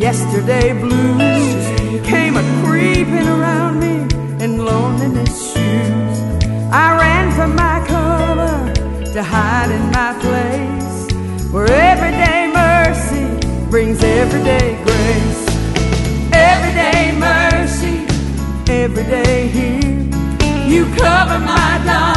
yesterday blues came a-creeping around me in loneliness shoes. I ran for my cover to hide in my place, where everyday mercy brings everyday grace. Everyday mercy, everyday here, you cover my dawn.